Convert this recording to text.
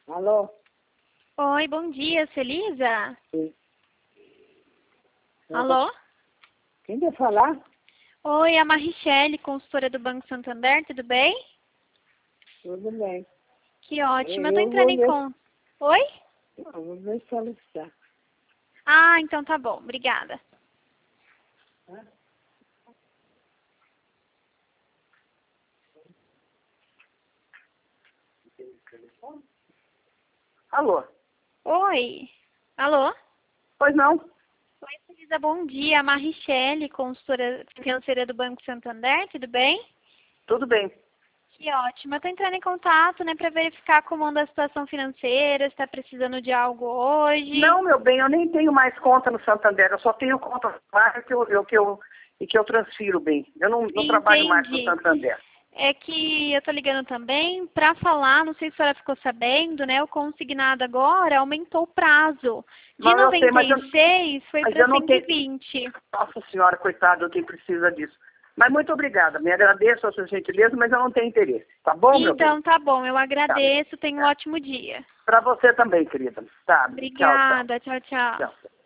Alô? Oi, bom dia, Celisa? Sim. Alô? Quem quer falar? Oi, a Marichelle, consultora do Banco Santander, tudo bem? Tudo bem. Que ótimo, eu tô Eu entrando vou em ver, conta. Oi? eu vou ver se ela está. Ah, então tá bom, obrigada. Alô? Oi? Alô? Pois não? Oi, Celisa, bom dia, a Marichelle, consultora financeira do Banco Santander, tudo bem? Tudo bem. Que ótimo, eu tô entrando em contato, né, pra verificar como anda a situação financeira, se tá precisando de algo hoje. Não, meu bem, eu nem tenho mais conta no Santander. Eu só tenho conta lá que eu transfiro, bem. Eu não trabalho mais com o Entendi. Santander. É que eu tô ligando também para falar, não sei se a senhora ficou sabendo, né? O consignado agora aumentou o prazo. De Não, eu sei, mas 96 foi para eu não tenho... 120. Nossa senhora, coitado, quem precisa disso. Mas muito obrigada. Me agradeço a sua gentileza, mas eu não tenho interesse. Tá bom, meu bem? Então tá bom, eu Tá. agradeço, tenha um ótimo dia. Para você também, querida. Tá. Tchau, tchau. Obrigada, tchau, tchau. Tchau.